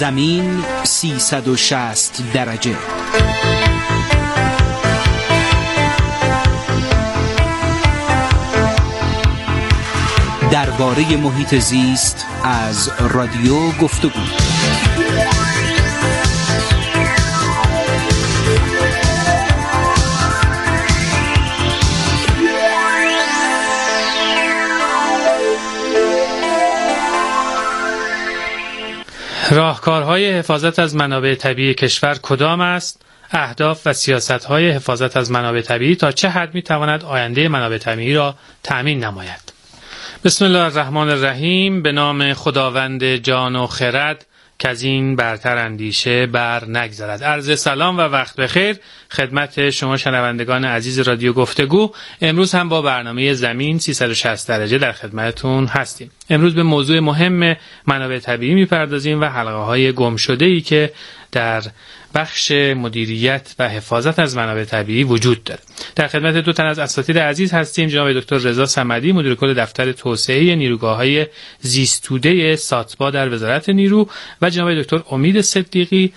زمین 360 درجه. درباره محیط زیست از رادیو گفتگو. راهکارهای حفاظت از منابع طبیعی کشور کدام است؟ اهداف و سیاست‌های حفاظت از منابع طبیعی تا چه حد می‌تواند آینده منابع طبیعی را تأمین نماید؟ بسم الله الرحمن الرحیم. به نام خداوند جان و خرد که از این برتر اندیشه بر نگذرد. عرض سلام و وقت بخیر خدمت شما شنوندگان عزیز رادیو گفتگو. امروز هم با برنامه زمین 360 درجه در خدمتتون هستیم. امروز به موضوع مهم منابع طبیعی میپردازیم و حلقه‌های گم شده‌ای که در بخش مدیریت و حفاظت از منابع طبیعی وجود داره. در خدمت دو تن از اساتید عزیز هستیم، جناب دکتر رضا صمدی، مدیر کل دفتر توسعه نیروگاه‌های زیست‌توده ساتبا در وزارت نیرو، و جناب دکتر امید صدیقی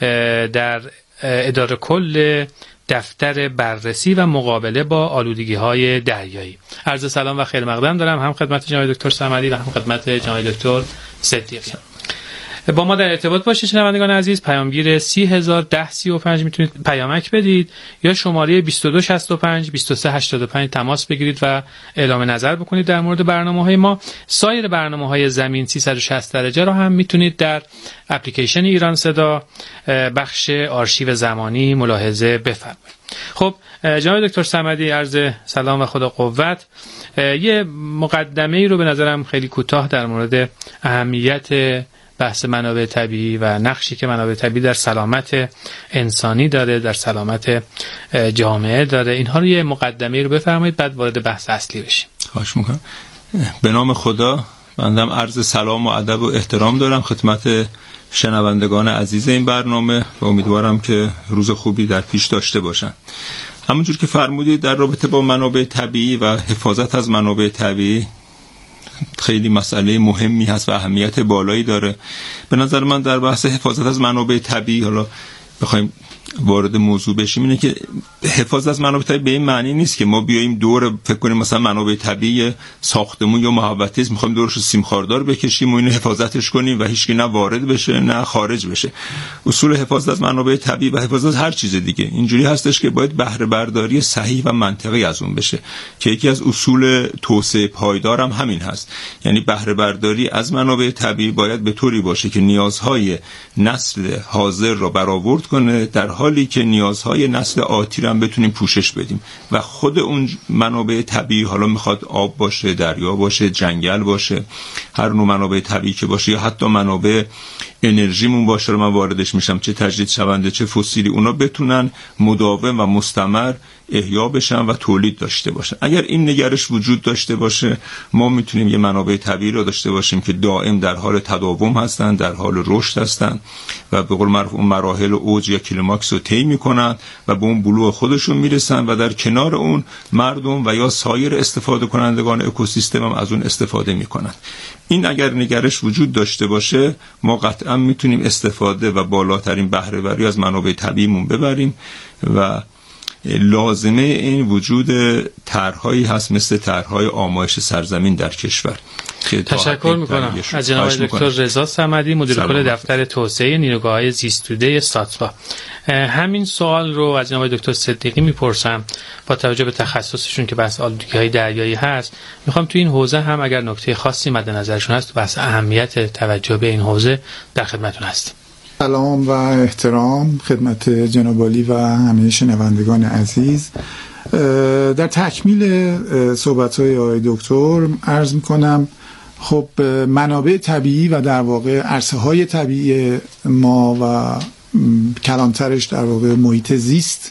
در اداره کل دفتر بررسی و مقابله با آلودگی‌های دریایی. عرض سلام و خیر مقدم دارم هم خدمت جناب دکتر صمدی و هم خدمت جناب دکتر صدیقی. با ما در ارتباط باشید شنوندگان عزیز. پیامگیر 301035 میتونید پیامک بدید یا شماره 2265 2385 تماس بگیرید و اعلام نظر بکنید در مورد برنامه‌های ما. سایر برنامه‌های زمین 360 درجه را هم میتونید در اپلیکیشن ایران صدا بخش آرشیو زمانی ملاحظه بفرمایید. خب جناب دکتر صمدی، عرض سلام و خدا قوت. یه مقدمه ای رو به نظرم خیلی کوتاه در مورد اهمیت بحث منابع طبیعی و نقشی که منابع طبیعی در سلامت انسانی داره، در سلامت جامعه داره، اینها رو یه مقدمه رو بفرمایید بعد وارد بحث اصلی بشیم. خواهش میکنم. به نام خدا، بنده عرض سلام و ادب و احترام دارم خدمت شنوندگان عزیز این برنامه و امیدوارم که روز خوبی در پیش داشته باشن. همونجور که فرمودید در رابطه با منابع طبیعی و حفاظت از منابع طبیعی خیلی مسئله مهمی هست و اهمیت بالایی داره. به نظر من در بحث حفاظت از منابع طبیعی، حالا بخوایم وارد موضوع بشیم، اینه که حفاظت از منابع طبیعی به این معنی نیست که ما بیاییم دور فکر کنیم مثلا منابع طبیعی ساختمون یا محوطه است میخوایم دورش سیم خاردار بکشیم و اینو حفاظتش کنیم و هیچکی نه وارد بشه نه خارج بشه. اصول حفاظت از منابع طبیعی و حفاظت از هر چیز دیگه اینجوری هستش که باید بهره برداری صحیح و منطقی از اون بشه که یکی از اصول توسعه پایدار هم همین هست. یعنی بهره برداری از منابع طبیعی باید به طوری باشه که نیازهای نسل حاضر را برآورد کنه، در حالی که نیازهای نسل آتی را هم بتونیم پوشش بدیم. و خود اون منابع طبیعی، حالا میخواد آب باشه، دریا باشه، جنگل باشه، هر نوع منابع طبیعی که باشه، یا حتی منابع انرژیمون باشه، رو من واردش میشم، چه تجدید شونده چه فسیلی، اونا بتونن مداوم و مستمر احیا بشن و تولید داشته باشن. اگر این نگرش وجود داشته باشه، ما میتونیم یه منابع طبیعی رو داشته باشیم که دائم در حال تداوم هستن، در حال رشد هستن و به قول معروف اون مراحل اوج یا کلیماکس رو طی میکنن و به اون بلوغ خودشون میرسن و در کنار اون مردم و یا سایر استفاده کنندگان اکوسیستم هم از اون استفاده میکنن. این اگر نگرش وجود داشته باشه، ما قطعا میتونیم استفاده و بالاترین بهره وری از منابع طبیعیمون ببریم. و لازمه این وجود طرحهایی هست مثل طرحهای آمایش سرزمین در کشور. تشکر میکنم از جناب دکتر رضا صمدی، مدیر کل دفتر توسعه نیروگاه‌های زیست‌توده ساتبا. همین سوال رو از جناب دکتر صدیقی میپرسم با توجه به تخصصشون که بحث آلودگی‌های دریایی هست. میخوام تو این حوزه هم اگر نکته خاصی مد نظرشون هست بحث اهمیت توجه به این حوزه در خدمتتون هستیم. سلام و احترام خدمت جناب عالی و همه شنوندگان عزیز. در تکمیل صحبت‌های آقای دکتر عرض می‌کنم خب منابع طبیعی و در واقع عرصه‌های طبیعی ما و کلانترش در واقع محیط زیست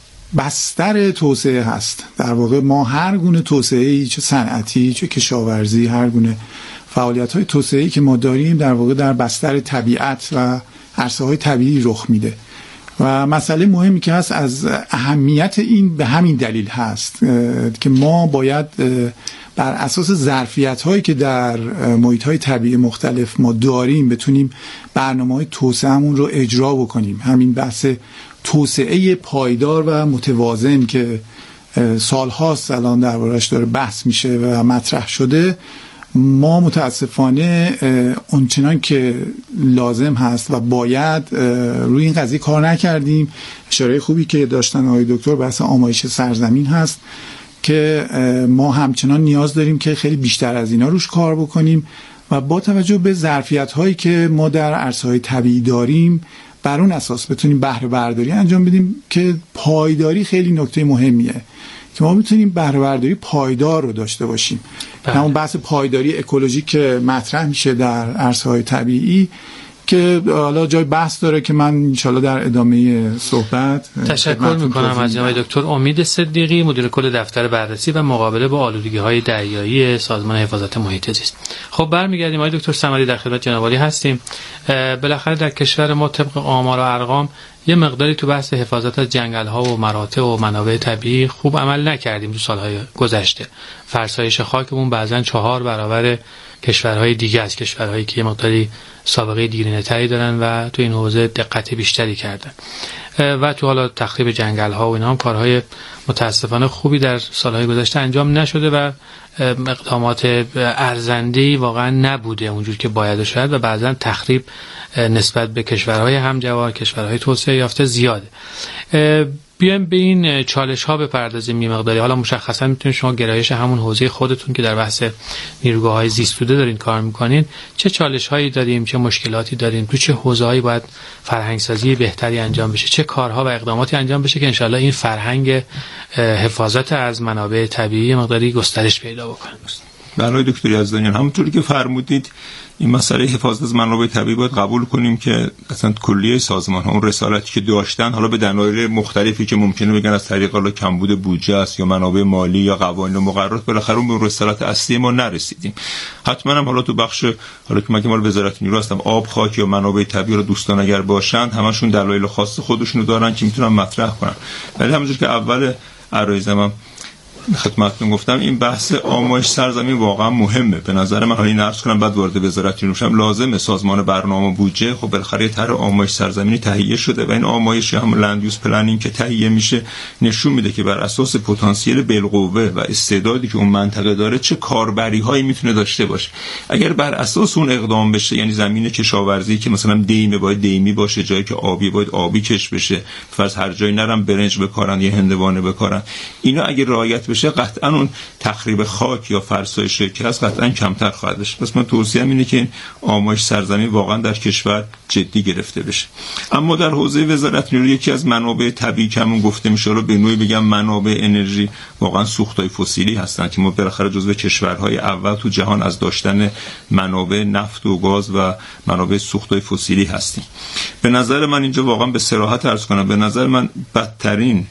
بستر توسعه هست. در واقع ما هر گونه توسعه‌ای، چه صنعتی چه کشاورزی، هر گونه فعالیت‌های توسعه‌ای که ما داریم در واقع در بستر طبیعت و عرصه‌های طبیعی رخ میده و مسئله مهمی که هست از اهمیت این به همین دلیل هست که ما باید بر اساس ظرفیت‌هایی که در محیط‌های طبیعی مختلف ما داریم بتونیم برنامه‌های توسعه‌مون رو اجرا بکنیم. همین بحث توسعه پایدار و متوازن که سال‌هاست الان دربارش داره بحث میشه و مطرح شده، ما متاسفانه اونچنان که لازم هست و باید روی این قضیه کار نکردیم. اشاره خوبی که داشتن آقای دکتر بحث آمایش سرزمین هست که ما همچنان نیاز داریم که خیلی بیشتر از اینا روش کار بکنیم و با توجه به ظرفیت‌هایی که ما در عرصه‌های طبیعی داریم بر اون اساس بتونیم بهره برداری انجام بدیم که پایداری خیلی نکته مهمیه که ما میتونیم بهره برداری پایدار رو داشته باشیم. همون بحث پایداری اکولوژیک که مطرح میشه در عرصه‌های طبیعی که حالا جای بحث داره که من انشالله در ادامه صحبت تشکر میکنم از جناب دکتر امید صدیقی، مدیر کل دفتر بررسی و مقابله با آلودگی‌های دریایی سازمان حفاظت محیط زیست. خب برمیگردیم آقای دکتر صمدی، در خدمت جناب عالی هستیم. بالاخره در کشور ما طبق آمار و ارقام یه مقداری تو بحث حفاظت از جنگل‌ها و مراتع و منابع طبیعی خوب عمل نکردیم تو سال‌های گذشته. فرسایش خاکمون بعضاً 4 برابر کشورهای دیگه از کشورهایی که یه مقداری سابقه دیرینه‌تری دارن و تو این حوزه دقت بیشتری کردن و تو حالا تخریب جنگل‌ها و اینا هم کارهای متاسفانه خوبی در سال‌های گذشته انجام نشده و اقدامات ارزنده‌ای واقعا نبوده اونجور که باید و شاید و بعضاً تخریب نسبت به کشورهای همجوار، کشورهای توسعه یافته زیاده. بیایم به این چالش ها بپردازیم یه مقداری. حالا مشخصا میتونید شما گرایش همون حوزه خودتون که در بحث نیروگاه‌های زیست‌بوده دارین کار میکنین، چه چالش هایی داریم، چه مشکلاتی داریم، تو چه حوزه‌ای باید فرهنگسازی بهتری انجام بشه، چه کارها و اقداماتی انجام بشه که انشالله این فرهنگ حفاظت از منابع طبیعی مقداری گسترش پیدا بکنه. برای دکتر یزدانیان همونطوری که فرمودید این مسئله حفاظت از منابع طبیعی باید قبول کنیم که اصلا کلیه سازمان ها اون رسالتی که داشتن حالا به دلایل مختلفی که ممکنه بگن از طریق حالا کمبود بودجه است یا منابع مالی یا قوانین و مقررات بالاخره اون رسالت اصلی ما نرسیدیم. حتما هم حالا تو بخش حالا که مال وزارت نیرو هستم آب، خاک یا منابع طبیعی رو دوستان اگر باشن همشون دلایل خاص خودشونو دارن که میتونن مطرح کنن. ولی همونجوری که اول عرایزم خدمتتون گفتم این بحث آمایش سرزمین واقعا مهمه. به نظر من حالا این عرض کنم بعد وارد وزارت نیرو شم، لازمه سازمان برنامه و بودجه خب بالاخره طرح آمایش سرزمینی تهیه شده و این آمایش هم لند یوز پلنینگ که تهیه میشه نشون میده که بر اساس پتانسیل بالقوه و استعدادی که اون منطقه داره چه کاربری هایی میتونه داشته باشه. اگر بر اساس اون اقدام بشه، یعنی زمین کشاورزی که مثلا دیمه باید دیمی باشه، جایی که آبی باید آبی کش بشه، فرض هر جایی نرم برنج بکارن یا هندوانه بکارن، اینا اگه رعایت بشه قطعا اون تخریب خاک یا فرسایش که هست قطعا کمتر خواهد بشه. پس من توصیه‌ام اینه که این آمایش سرزمین واقعا در کشور جدی گرفته بشه. اما در حوزه وزارت نیرو یکی از منابع طبیعی که همون گفته میشه رو به نوعی بگم منابع انرژی واقعا سوختهای فسیلی هستن که ما بالاخره جزو کشورهای اول تو جهان از داشتن منابع نفت و گاز و منابع سوختهای فسیلی هستیم. به نظر من اینجا واقعا به صراحت عرض کنم، به نظر من بدترین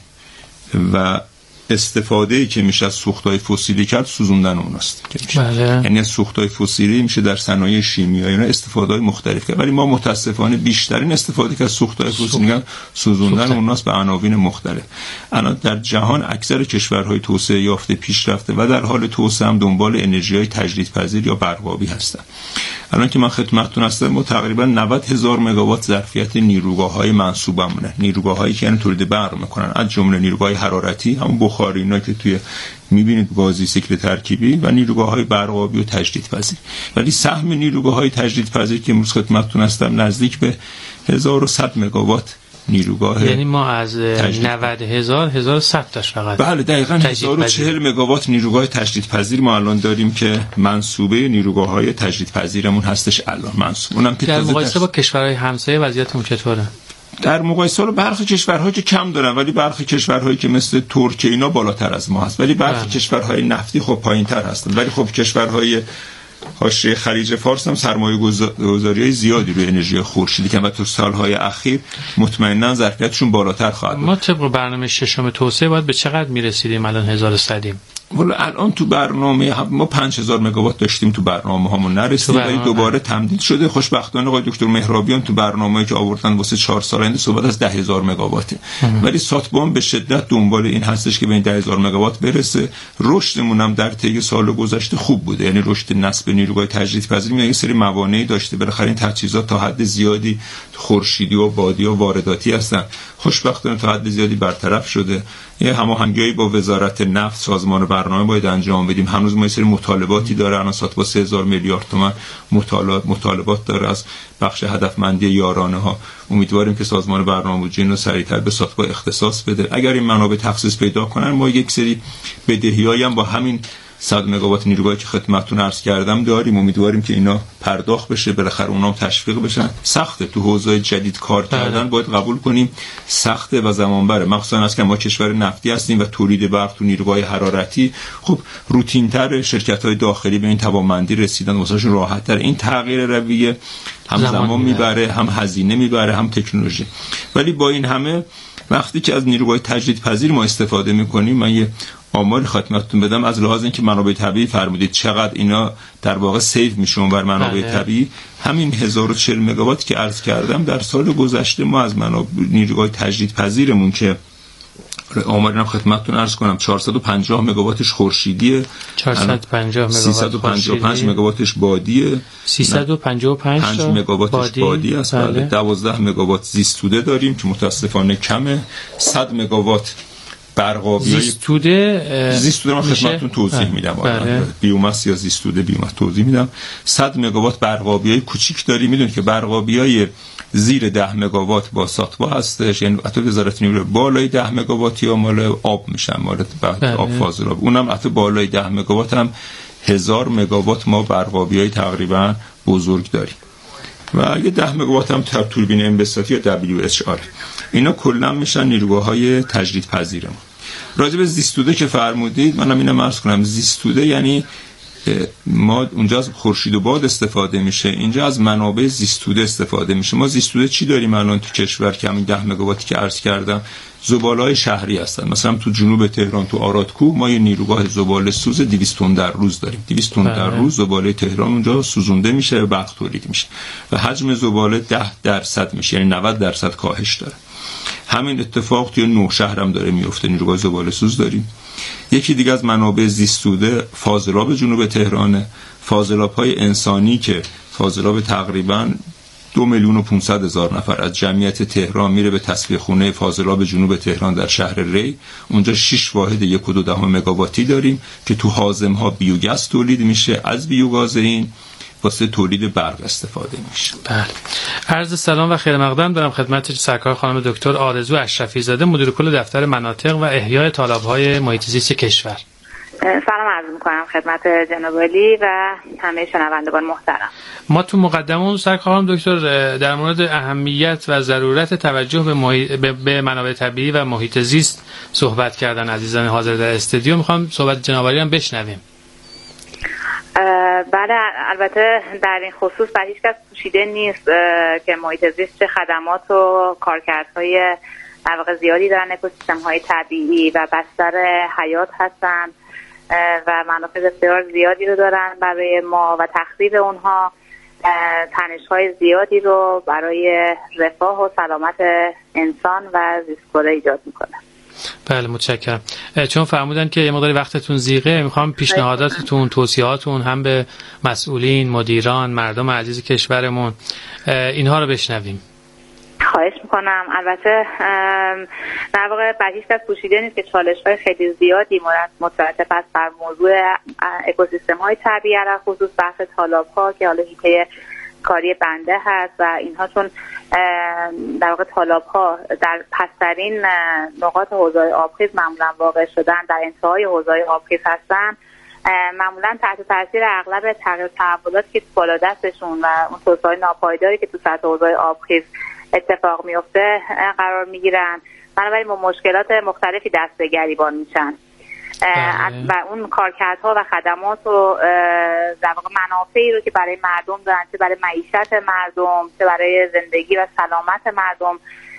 و استفاده‌ای که میشه از سوخت‌های فسیلی کرد سوزوندن اوناست که میشه. بله. یعنی از سوخت‌های فسیلی میشه در صنایع شیمیایی اینا استفاده‌های مختلف کرد، ولی ما متاسفانه بیشترین استفاده که از سوخت‌های فسیلی میگن سوزوندن اوناست به عناوین مختلف. الان در جهان اکثر کشورهای توسعه یافته پیشرفته و در حال توسعه هم دنبال انرژی‌های تجدیدپذیر یا برق‌آبی هستن. الان که من خدمتتون هستم ما تقریبا 90,000 مگاوات ظرفیت نیروگاه‌های منصوبمونه، نیروگاه‌هایی که یعنی تولید برق میکنن، از جمله نیروگاه حرارتی همون بخاری اینا که توی میبینید گازی سیکل ترکیبی و نیروگاه‌های برق‌آبی و تجدیدپذیر. ولی سهم نیروگاه‌های تجدیدپذیر که امروز خدمتتون هستم نزدیک به 1100 مگاوات نیروگاه، یعنی ما از 90,000 1100 تاش فقط. بله دقیقاً 1040 مگاوات نیروگاه تجدیدپذیر ما الان داریم که منسوبه نیروگاه‌های تجدیدپذیرمون هستش الان منسوب. اونم که در مقایسه با کشورهای همسایه وضعیتمون چطوره؟ در مقایسه با برخی کشورهایی که کم دارن ولی برخی کشورهایی که مثل ترکیه اینا بالاتر از ما هست، ولی برخی کشورهای نفتی خب پایین‌تر هستن، ولی خب کشورهای حاشیه خلیج فارس هم سرمایه‌گذاری‌های زیادی روی انرژی خورشیدی کردن و تو سال‌های اخیر مطمئناً ظرفیتشون بالاتر خواهد بود. ما طبق برنامه ششم توسعه باید به چقدر میرسیدیم الان 1100یم؟ ولی الان تو برنامه ما 5000 مگاوات داشتیم تو برنامه هامون نرسید، ولی دوباره تمدید شده. خوشبختانه آقای دکتر مهرابیان تو برنامه‌ای که آوردن واسه 4 سال آینده صحبت از 10000 مگاواته. ولی ساتبام به شدت دنبال این هستش که به این 10000 مگاوات برسه. رشدمون هم در طی سال گذشته خوب بوده، یعنی رشد نسب نیروهای تجدیدپذیر یه سری موانعی داشته. بالاخره این تجهیزات تا حد زیادی خورشیدی و بادی و وارداتی هستن، خوشبختانه تا حد زیادی برطرف شده. یه هماهنگی با وزارت نفت، سازمان برنامه باید انجام بدیم. هنوز ما یه سری مطالباتی داره، الان ساتبا 3000 میلیارد تومان مطالبات داره از بخش هدفمندی یارانه ها. امیدواریم که سازمان برنامه‌ریزی رو سریعتر به ساتبا اختصاص بده. اگر این منابع تخصیص پیدا کنن، ما یک سری بدهیایی هم با همین 100 مگاوات نیروگاهی که خدمتتون عرض کردم داریم. امیدواریم که اینا پرداخت بشه، بالاخره اونام تشویق بشن. سخته تو حوزه جدید کار کردن، باید قبول کنیم سخته و زمان بره، مخصوصا از که ما کشور نفتی هستیم و تولید برق تو نیروگاه حرارتی خب روتین‌تر. شرکت‌های داخلی به این توانمندی رسیدن، واسهشون راحت‌تر. این تغییر رویه هم زمان میبره، هم هزینه میبره، هم تکنولوژی. ولی با این همه وقتی که از نیروهای تجدیدپذیر ما استفاده میکنیم، من یه آمار خدمتتون بدم از لحاظ اینکه منابع طبیعی فرمودید چقدر اینا در واقع سیو میشه بر منابع طبیعی. همین 1040 مگاوات که عرض کردم در سال گذشته ما از نیروهای تجدیدپذیرمون که آمارینم خدمتتون عرض کنم 450 مگاواتش خورشیدیه، 450 مگاوات 355 مگاواتش بادیه، 355 مگاواتش بادی است، بله. 12 مگاوات زیستوده داریم که متاسفانه کمه. 100 مگاوات برقابیای زیستوده من خدمتتون توضیح میدم. بیوماس یا زیستوده بیوماس توضیح میدم. 100 مگاوات برقابیای کوچیک داریم. میدونید که برقابیای زیر 10 مگاوات با ساتبا هستش، یعنی حتی وزارت نیرو بالای 10 مگاوات یا مال آب میشن، مال آب فاضلاب. اونم حتی بالای 10 مگاوات هم 1000 مگاوات ما برقابیای تقریبا بزرگ داریم و یه 10 مگاوات هم توربین انبساطی یا WHR. اینا کلا میشن نیروگاه‌های تجدیدپذیرمون. راجع به زیستوده که فرمودید، منم اینو عرض کنم. زیستوده یعنی ما اونجا از خورشید و باد استفاده میشه، اینجا از منابع زیستوده استفاده میشه. ما زیستوده چی داریم الان تو کشور که همین 10 مگاواتی که عرض کردم زباله‌های شهری هستن. مثلا تو جنوب تهران تو آرادکو ما یه نیروگاه زباله سوز 200 تن در روز داریم. 200 تن در روز زباله تهران اونجا سوزونده میشه و برق تولید میشه و حجم زباله 10% میشه، یعنی 90% کاهش داره. همین اتفاق توی نوشهر هم داره میفته، نیروگاه زباله سوز داریم. یکی دیگه از منابع زیستوده فاضلاب جنوب تهرانه. فاضلاب‌های انسانی که فاضلاب تقریباً 2,500,000 نفر از جمعیت تهران میره به تصفیه خونه فاضلاب جنوب تهران در شهر ری. اونجا 6 واحد 1.2 مگاواتی داریم که تو حازم‌ها بیوگاز تولید میشه. از بیوگاز این واسه تولید برق استفاده میشه. بله. عرض سلام و خیر مقدم دارم خدمت سرکار خانم دکتر آرزو اشرفی زاده، مدیر کل دفتر مناطق و احیای طالب‌های محیط زیست کشور. سلام عرض می‌کنم خدمت جناب عالی و همه شنوندگان محترم. ما تو مقدمه سرکار خانم دکتر در مورد اهمیت و ضرورت توجه به منابع طبیعی و محیط زیست صحبت کردن عزیزان حاضر در استودیو. می‌خوام صحبت جناب عالی هم بشنویم. بله، البته در این خصوص بر هیچ کس پوشیده نیست که محیط زیست چه خدمات و کارکردهای در واقع زیادی دارن. اکوسیستم‌های طبیعی و بستر حیات هستن و منافع بسیار زیادی رو دارن برای ما و تخریب اونها تنش‌های زیادی رو برای رفاه و سلامت انسان و زیستگونه ایجاد میکنه. بله متشکرم. چون فرمودن که یه مقداری وقتتون زیغه، میخوام پیشنهاداتتون، توصیهاتون هم به مسئولین، مدیران، مردم عزیز کشورمون اینها رو بشنویم. خواهش میکنم. البته در واقع بر هیچ کس پوشیده نیست که چالش‌های خیلی زیادی مترتب است بر موضوع اکوسیستم‌های طبیعی، در خصوص بحث تالاب‌ها که حالا حیطه کاری بنده هست و اینها، چون در واقع تالاب‌ها در پسترین نقاط حوضه‌های آبخیز معمولا واقع شدن، در انتهای حوضه‌های آبخیز هستن، معمولا تحت تاثیر اغلب تغییر تحولاتی که بالا دستشون و اون توسعه ناپایداری که تو سطح حوضه‌های آبخیز اتفاق میفته قرار میگیرن. بنابراین با مشکلات مختلفی دست به گریبان میشن و اون کارکردها و خدمات و در واقع منافعی رو که برای مردم دارن، چه برای معیشت مردم، چه برای زندگی و سلامت مردم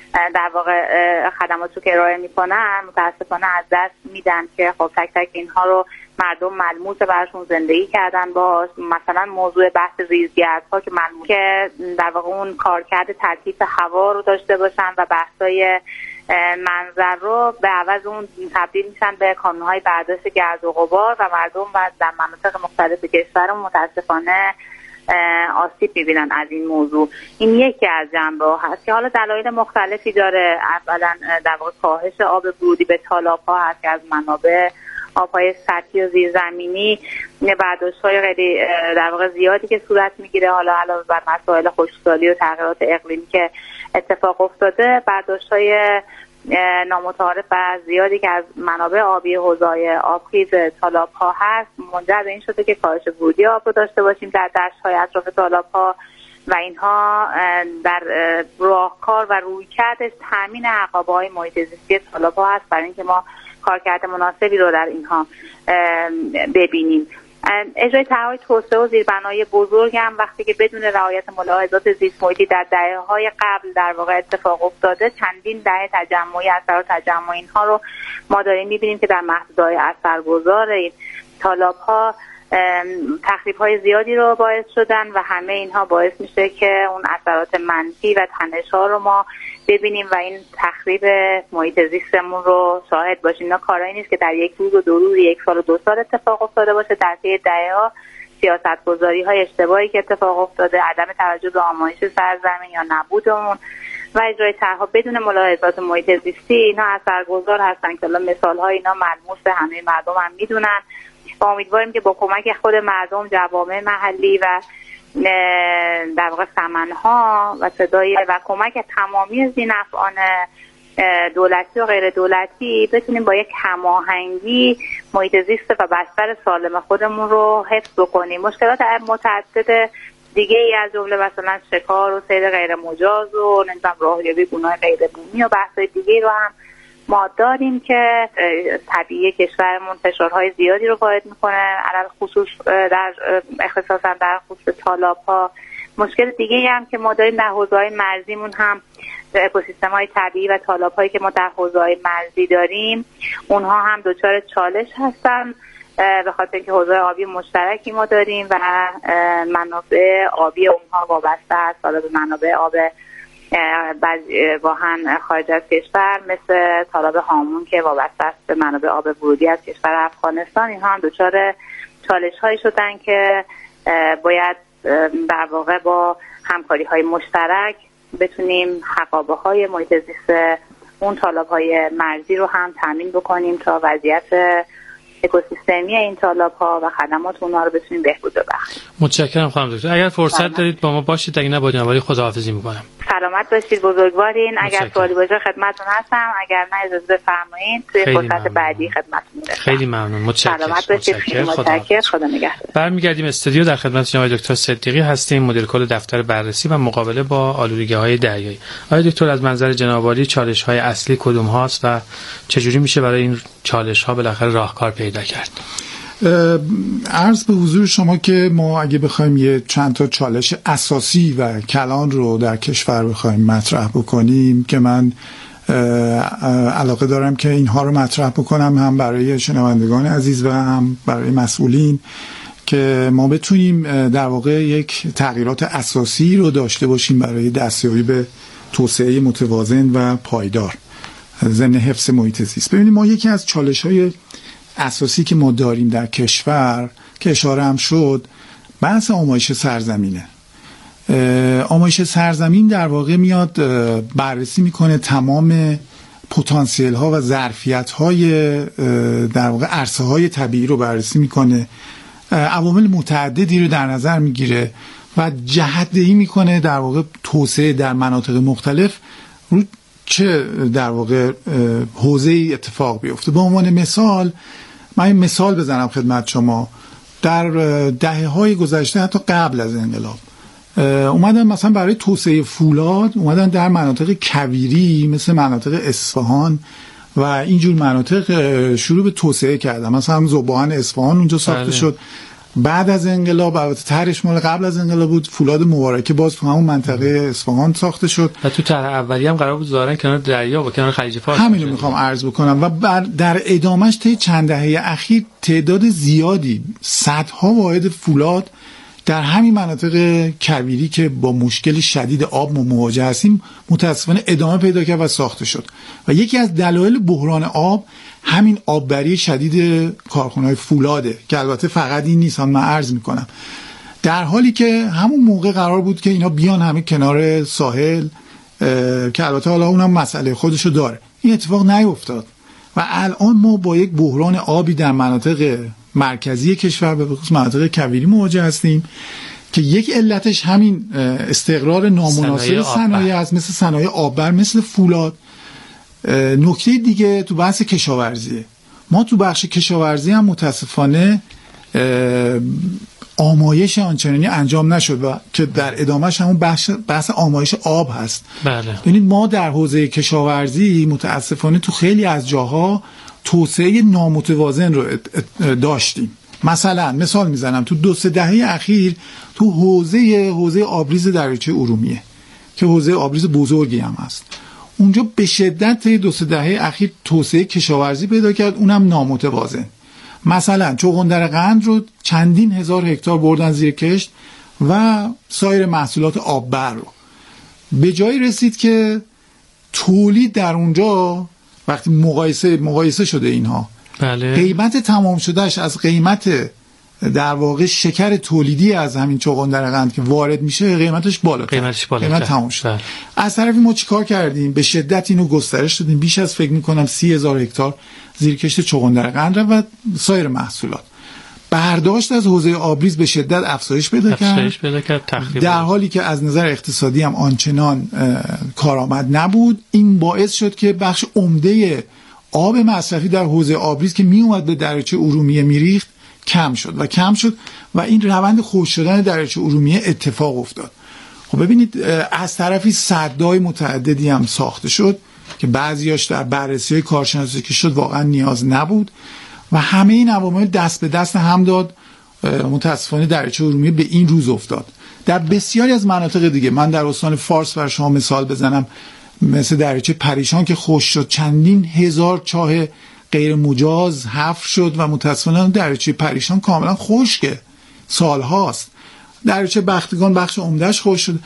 در واقع خدمات رو که ارائه میکنن متاسفانه از دست میدن که خب تک تک اینها رو مردم ملموس براشون زندگی کردن. با مثلا موضوع بحث ریزگردها که ملموس که در واقع اون کارکرد ترکیب هوا رو داشته باشن و بحثای منظر رو به عوض اون تبدیل میشن به کانونهای برداشت گرد و غبار و مردم در مناطق مختلف کشور متاسفانه آسیب میبینن از این موضوع. این یکی از جنبه‌ها هست که حالا دلایل مختلفی داره. اولا در واقع کاهش آب ورودی به تالاب‌ها هست که از منابع آب‌های سطحی و زیرزمینی برداشت‌های خیلی در واقع زیادی که صورت میگیره. حالا علاوه بر مسائل خشکسالی و تغییرات اقلیمی که اتفاق افتاده، برداشت‌های نامتعارف و زیادی که از منابع آبی حوضه‌های آبخیز تالاب‌ها هست منجر به این شده که کاهش ورودی آب رو داشته باشیم در دشت‌های اطراف تالاب‌ها و اینها در راهکار و رویکردش تامین عقابه‌های محیط زیستی تالاب‌ها هست برای اینکه ما کارکرد مناسبی رو در اینها ببینیم. اجرای طرح‌های توسعه و زیربنای بزرگ هم وقتی که بدون رعایت ملاحظات زیست محیطی در دهه‌های قبل در واقع اتفاق افتاده، چندین دهه تجمعی اثرات تجمع اینها رو ما داریم می‌بینیم که در محدوده‌های اثرگذار این تالاب‌ها تخریب‌های زیادی رو باعث شدن و همه اینها باعث میشه که اون اثرات منفی و تنش‌ها رو ما ببینیم و این تخریب محیط زیستمون رو شاهد باشیم. اینا کارایی نیست که در یک روز و 2 روز، 1 سال و 2 سال اتفاق افتاده باشه. در طی دهه‌ها سیاست‌گذاری‌های اشتباهی که اتفاق افتاده، عدم توجه به آمایش سرزمین یا نبود اون و اجرای طرح‌ها بدون ملاحظات محیط زیستی، اینا اثرگذار هستن که الان مثال‌های اینا ملموس همه مردم هم میدونن. و امیدواریم که با کمک خود مردم، جوامع محلی و در واقع سمنها و صدای و کمک تمامی ذی‌نفعان دولتی و غیر دولتی بتونیم با یک هماهنگی محیط زیست و بستر سالم خودمون رو حفظ بکنیم. مشکلات متعدد دیگه ای از جمله مثلا شکار و صید غیر مجاز و راهیابی گونه‌های غیر بومی و بحث‌های دیگه رو هم ما داریم که طبیعی کشورمون فشارهای زیادی رو وارد میکنه، علل خصوص در اختصاصا در خصوص تالاب‌ها. مشکل دیگه هم که ما داریم در حوضه‌های مرزیمون هم اکوسیستم‌های طبیعی و تالاب‌هایی که ما در حوضه‌های مرزی داریم اونها هم دچار چالش هستن به خاطر اینکه حوضه آبی مشترکی ما داریم و منابع آبی اونها وابسته است حالا به منابع آب واهن خارج از کشور مثل تالاب هامون که وابسته است به منابع آب ورودی از کشور افغانستان. اینها هم دچار چالش‌هایی شدن که باید در واقع با همکاری‌های مشترک بتونیم حقابه‌های محیط زیست اون تالاب‌های مرزی رو هم تامین بکنیم تا وضعیت اکوسیستمی این تالاب‌ها و خدمات اونها رو بتونیم بهبود ببخشیم. متشکرم خانم دکتر. اگر فرصت دارید با ما باشید، اگه نه با جناب خداحافظی می‌کنم. سلامت باشید، بزرگوارین. اگر سوالی باشه خدمتتون هستم، اگر نه اجازه بفرمایید توی فرصت بعدی خدمتتون میرسم. خیلی ممنون. متشکرم. سلامت باشید. متشکرم. خدا نگهدار. برمیگردیم استودیو. در خدمت جناب دکتر صدیقی هستیم، مدیر کل دفتر بررسی و مقابله با آلودگی‌های دریایی. آقای دکتر، از منظر جناب عالی چالش‌های اصلی کدوم هاست و چجوری میشه برای این چالش‌ها بالاخره راهکار پیدا کرد؟ عرض به حضور شما که ما اگه بخوایم یه چند تا چالش اساسی و کلان رو در کشور بخوایم مطرح بکنیم که من علاقه دارم که اینها رو مطرح بکنم هم برای شنوندگان عزیز و هم برای مسئولین که ما بتونیم در واقع یک تغییرات اساسی رو داشته باشیم برای دستیابی به توسعه متوازن و پایدار ضمن حفظ محیط زیست. ببینید ما یکی از چالش‌های اساسی که ما داریم در کشور که اشاره هم شد بحث آمایش سرزمینه. آمایش سرزمین در واقع میاد بررسی میکنه تمام پتانسیل ها و ظرفیت های در واقع عرصه های طبیعی رو بررسی میکنه، عوامل متعددی رو در نظر میگیره و جهت‌دهی میکنه در واقع توسعه در مناطق مختلف رو چه در واقع حوزه‌ای اتفاق بیفته. به عنوان مثال من این مثال بزنم خدمت شما. در دهه‌های گذشته حتی قبل از انقلاب اومدن مثلا برای توسعه فولاد اومدن در مناطق کویری مثل مناطق اصفهان و اینجور مناطق شروع به توسعه کردن. مثلا ذوب‌آهن اصفهان اونجا ساخته شد، بعد از انقلاب، البته طرحش مال قبل از انقلاب بود، فولاد مبارکه باز تو همون منطقه اصفهان ساخته شد و تو طرح اولی هم قرار بود ظاهرا کنار دریا و کنار خلیج فارس. همین رو میخوام عرض بکنم. و در ادامهش طی چند دهه اخیر تعداد زیادی، صدها واحد فولاد در همین مناطق کویری که با مشکل شدید آب مواجه هستیم متاسفانه ادامه پیدا کرد و ساخته شد. و یکی از دلایل بحران آب همین آببری شدید کارخانه‌های فولاده که البته فقط این نیست، من عرض میکنم در حالی که همون موقع قرار بود که اینا بیان همه کنار ساحل، که البته حالا اونم مسئله خودشو داره، این اتفاق نیفتاد و الان ما با یک بحران آبی در مناطق مرکزی کشور به خصوص مناطق کویری مواجه هستیم که یک علتش همین استقرار نامناسب صنایع است، مثل صنایع آببر، مثل فولاد. نکته دیگه تو بحث کشاورزیه. ما تو بخش کشاورزی هم متاسفانه آمایش آنچنانی انجام نشد و که در ادامهش همون بحث آمایش آب هست. بله. ببینید ما در حوزه کشاورزی متاسفانه تو خیلی از جاها توسعه نامتوازن رو داشتیم. مثال میزنم تو 2-3 دهه اخیر تو حوزه آبریز دریاچه ارومیه که حوزه آبریز بزرگی هم هست، اونجا به شدت طی 2-3 دهه اخیر توسعه کشاورزی پیدا کرد، اونم نامتوازن. مثلا چغندر قند رو چندین هزار هکتار بردن زیر کشت و سایر محصولات آببر رو، به جایی رسید که تولید در اونجا وقتی مقایسه شده اینها، بله. قیمت تمام شدهش از قیمت در واقع شکر تولیدی از همین چغندر قند که وارد میشه قیمتش بالاتر، قیمت تمام شد. از طرفی ما چیکار کردیم؟ به شدت اینو گسترش دادیم، بیش از فکر میکنم 30,000 هکتار زیرکشت چغندر قند و سایر محصولات. برداشت از حوزه آبریز به شدت افزایش پیدا کرد در حالی که از نظر اقتصادی هم آنچنان کارآمد نبود. این باعث شد که بخش عمده آب مصرفی در حوزه آبریز که می اومد به دریاچه ارومیه میریخت کم شد و این روند خشک شدن دریاچه ارومیه اتفاق افتاد. خب ببینید از طرفی سدهای متعددی هم ساخته شد که بعضیاش در بررسی‌های کارشناسی که شد واقعا نیاز نبود و همه این عوامل دست به دست هم داد. متاسفانه دریاچه ارومیه به این روز افتاد. در بسیاری از مناطق دیگه، من در استان فارس بر شما مثال بزنم، مثل دریاچه پریشان که خشک شد، چندین هزار چاه غیر مجاز حفر شد و متاسفانه دریاچه پریشان کاملا خشکه، سالهاست. دریاچه بختگان بخش عمدهش خشک شد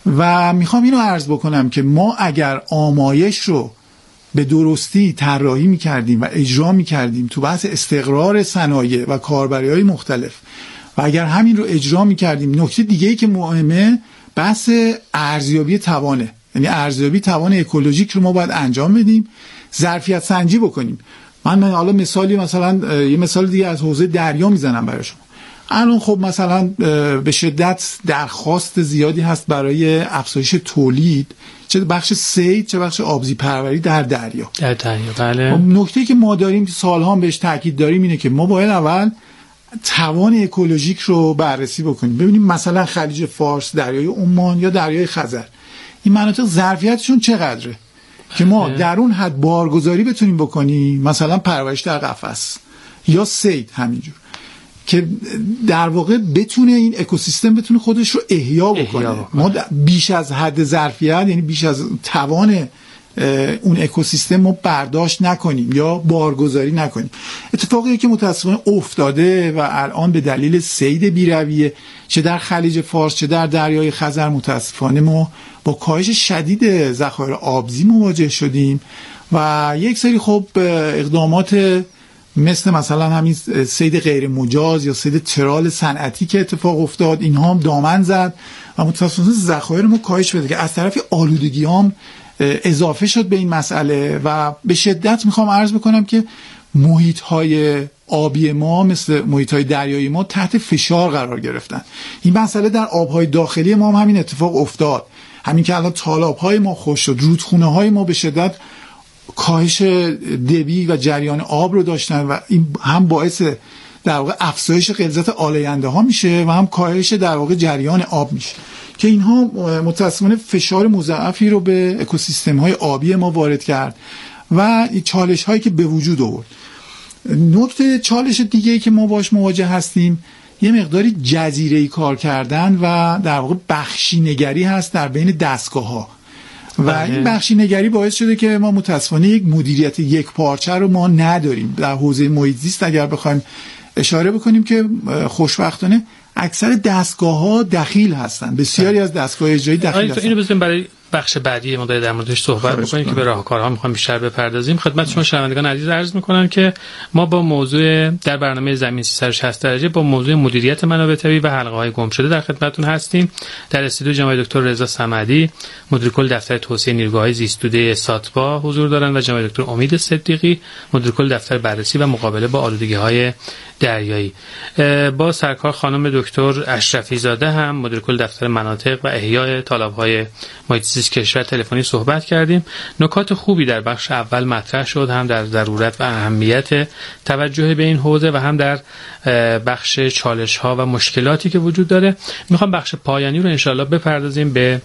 و میخوام اینو عرض بکنم که ما اگر آمایش رو به درستی طراحی میکردیم و اجرا میکردیم تو بحث استقرار صنایع و کاربری‌های مختلف و اگر همین رو اجرا میکردیم، نکته دیگه‌ای که مهمه بحث ارزیابی توانه، یعنی ارزیابی توان اکولوژیک رو ما باید انجام بدیم، ظرفیت سنجی بکنیم. من حالا یه مثال دیگه از حوزه دریا میزنم برای شما. الان خب مثلا به شدت درخواست زیادی هست برای افزایش تولید، چه بخش صید چه بخش آبزی پروری در دریا. بله. نکته‌ای که ما داریم که سالها بهش تاکید داریم اینه که ما باید اول توان اکولوژیک رو بررسی بکنیم. ببینیم مثلا خلیج فارس، دریای عمان یا دریای خزر، این مناطق ظرفیتشون چقدره که ما در اون حد بارگذاری بتونیم بکنیم، مثلا پرورش در قفس یا صید همینجور، که در واقع بتونه این اکوسیستم بتونه خودش رو احیا بکنه. ما بیش از حد ظرفیت، یعنی بیش از توان اون اکوسیستم ما برداشت نکنیم یا بارگذاری نکنیم. اتفاقی که متاسفانه افتاده و الان به دلیل صید بی‌رویه چه در خلیج فارس چه در دریای خزر متاسفانه ما با کاهش شدید ذخایر آبزی مواجه شدیم و یک سری خب اقدامات مثلا همین صید غیر مجاز یا صید ترال صنعتی که اتفاق افتاد، اینها هم دامن زد و متاسفانه ذخایر ما کاهش پیدا کرد. از طرفی آلودگی هم اضافه شد به این مسئله و به شدت میخوام عرض بکنم که محیط‌های آبی ما مثل محیط‌های دریایی ما تحت فشار قرار گرفتن. این مسئله در آب‌های داخلی ما هم همین اتفاق افتاد. همین که الان تالاب‌های ما خشک شد، رودخونه‌های ما به شدت کاهش دبی و جریان آب رو داشتن و این هم باعث در واقع افزایش غلظت آلاینده ها میشه و هم کاهش در واقع جریان آب میشه که اینها متأسفانه فشار مضاعفی رو به اکوسیستم های آبی ما وارد کرد و چالش هایی که به وجود آورد. نکته چالش دیگه‌ای که ما باش مواجه هستیم یه مقداری جزیره‌ای کار کردن و در واقع بخشینگری هست در بین دستگاه‌ها و این بخشینگری باعث شده که ما متاسفانه یک مدیریت یک پارچه رو ما نداریم در حوزه محیط زیست. اگر بخوایم اشاره بکنیم که خوشبختانه اکثر دستگاه‌ها دخیل هستن، بسیاری از دستگاه اجرایی دخیل هستن. اینو بزنیم برای بخش بعدی ما در موردش صحبت بکنیم که به راهکارها میخوام بیشتر بپردازیم. خدمت شما شنوندگان عزیز عرض میکنم که ما با موضوع در برنامه زمین 360 درجه با موضوع مدیریت منابع طبیعی و حلقه‌های گم شده در خدمتتون هستیم. در استودیو جناب دکتر رضا صمدی مدیر کل دفتر توسعه نیروگاه‌های زیست‌توده ساتبا حضور دارند و جناب دکتر امید صدیقی مدیر کل دفتر بررسی و مقابله با آلودگی‌های دریایی. با سرکار خانم دکتر اشرفی زاده هم مدیر کل دفتر مناطق و احیای تالاب‌های محیط زیست کشور تلفنی صحبت کردیم. نکات خوبی در بخش اول مطرح شد، هم در ضرورت و اهمیت توجه به این حوزه و هم در بخش چالش‌ها و مشکلاتی که وجود داره. میخوام بخش پایانی رو انشالله بپردازیم به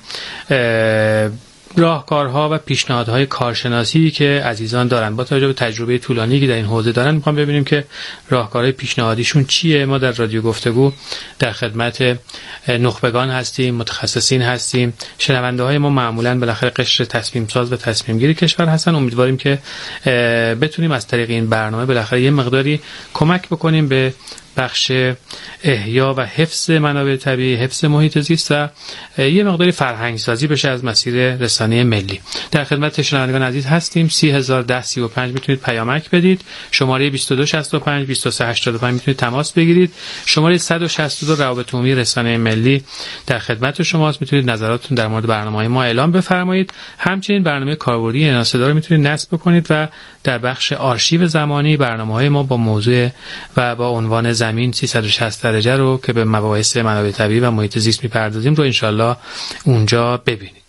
راهکارها و پیشنهادهای کارشناسی که عزیزان دارن. با توجه به تجربه طولانی که در این حوزه دارن میخوام ببینیم که راهکارهای پیشنهادیشون چیه. ما در رادیو گفتگو در خدمت نخبگان هستیم، متخصصین هستیم، شنونده های ما معمولا بالاخره قشر تصمیم ساز و تصمیم گیری کشور هستن. امیدواریم که بتونیم از طریق این برنامه بالاخره یه مقداری کمک بکنیم به بخش احیا و حفظ منابع طبیعی، حفظ محیط زیست و یه مقداری فرهنگ سازی بشه از مسیر رسانه ملی. در خدمت شنوندگان عزیز هستیم. 301035 میتونید پیامک بدید، شماره 2265 2385 میتونید تماس بگیرید، شماره 162 روابط عمومی رسانه ملی در خدمت شماست. میتونید نظراتتون در مورد برنامه‌های ما اعلام بفرمایید. همچنین برنامه کاربردی ناسدار رو میتونید نصب بکنید و در بخش آرشیو زمانی برنامه‌های ما با موضوع و با عنوان زمین 360 درجه رو که به مباحث منابع طبیعی و محیط زیست می‌پردازیم رو انشالله اونجا ببینید.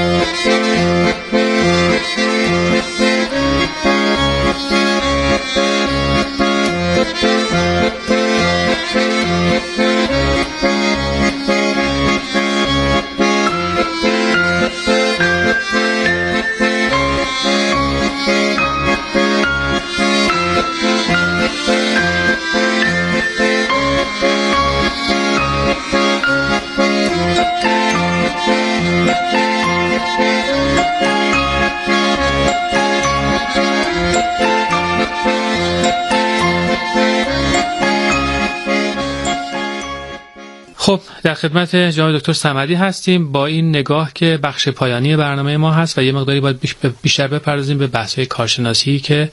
خب در خدمت جناب دکتر صمدی هستیم با این نگاه که بخش پایانی برنامه ما هست و یه مقداری باید بیشتر بپردازیم به بحث‌های کارشناسی که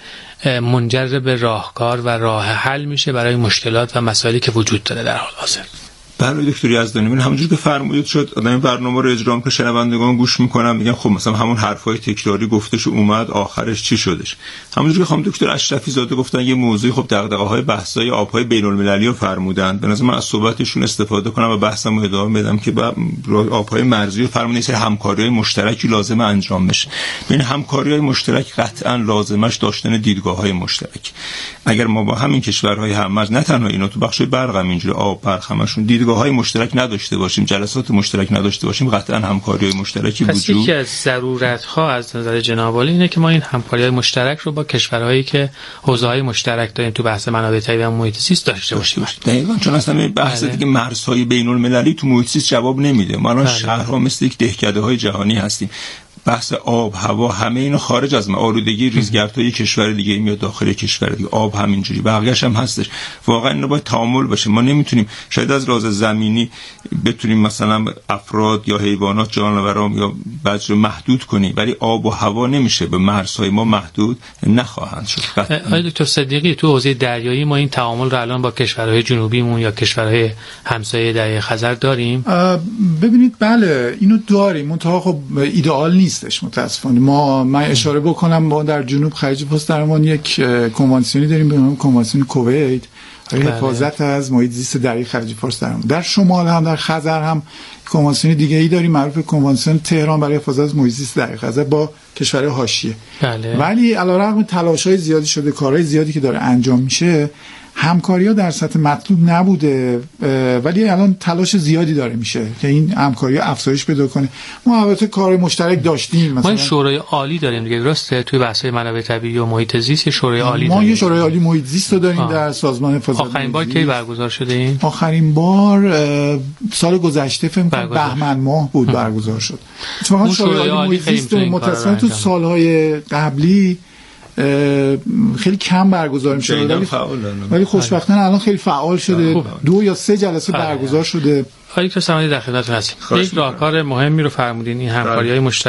منجر به راهکار و راه حل میشه برای مشکلات و مسائلی که وجود داره در حال حاضر. بله دکتر یزدانی، من همونجوری که فرمودید شد آدم برنامه رو اجرا می‌کنه، شنوندگان گوش میکنن میگن خب مثلا همون حرفای تکراری گفتش اومد آخرش چی شدش. همونجوری که خانم دکتر اشرفی زاده گفتن یه موضوعی خب دغدغه‌های بحث‌های آب‌های بین‌المللی رو فرمودن. به نظر من از صحبتشون استفاده کنم و بحثمو ادامه بدم که آب‌های مرزی رو فرمودن سری همکاری‌های مشترکی لازمه انجام بشه. ببین همکاری‌های مشترک قطعاً لازمش داشتن دیدگاه‌های مشترک. اگر ما با همین کشورهای هم‌مرز نه تنها اینا تو بخش برق هم اینجوری آب برق همشون دیدگاه‌های مشترک نداشته باشیم، جلسات مشترک نداشته باشیم، قطعاً همکاری‌های مشترکی وجود. یکی از ضرورت‌ها از نظر جناب عالی اینه که ما این همکاری‌های مشترک رو با کشورهایی که حوزه‌های مشترک داریم تو بحث منابع طبیعی و محیط زیست داشته باشیم. دقیقاً، چون اصلا بحث دیگه مرزهای بین‌المللی تو محیط زیست جواب نمیده. ما الان شهرها مثل یک دهکده‌های جهانی هستیم. بحث آب، هوا، همه اینا خارج از آلودگی ریزگردهای کشور دیگه میاد داخل کشور دیگه. آب همینجوری، بقیه‌اش هم هستش. واقعا اینا باید تعامل باشه. ما نمیتونیم شاید از لحاظ زمینی بتونیم مثلا افراد یا حیوانات، جانوران یا بعضی محدود کنیم، ولی آب و هوا نمیشه به مرزهای ما محدود نخواهند شد. آقای دکتر صدیقی، تو حوزه دریایی ما این تعامل رو الان با کشورهای جنوبیمون یا کشورهای همسایه دریای خزر داریم؟ ببینید بله اینو داریم، منتها خب ایدئال نیستش متاسفانه. من اشاره بکنم ما در جنوب خلیج فارس درمان یک کنوانسیونی داریم به نام کنوانسیون کویت برای حفاظت از محیط زیست دریای خلیج فارس درمان. در شمال هم در خزر هم کنوانسیون دیگه ای داریم معروف به کنوانسیون تهران برای حفاظت از محیط زیست دریای خزر با کشورهای حاشیه. ولی علیرغم تلاش‌های زیادی شده، کارهای زیادی که داره انجام میشه، همکاری‌ها در سطح مطلوب نبوده، ولی الان تلاش زیادی داره میشه که این همکاری‌ها افزایش پیدا کنه. ما البته کار مشترک داشتیم، مثلا ما شورای عالی داریم دیگه، درسته؟ توی بحث‌های منابع طبیعی و محیط زیست شورای عالی ما داریم. یه شورای عالی محیط زیست رو داریم در سازمان حفاظت. آخرین بار کی برگزار شده این؟ آخرین بار سال گذشته فکر کنم بهمن ماه بود برگزار شد. اتفاقا شورای عالی محیط زیست متأسفانه تو سال‌های قبلی خیلی کم برگزار می‌شد، ولی خوشبختانه الان خیلی فعال شده. 2 یا 3 جلسه برگزار شده. آقای دکتر صمدی در خدمتتون هستیم. یک راهکار مهمی رو فرمودین، این همکاری‌های مشترک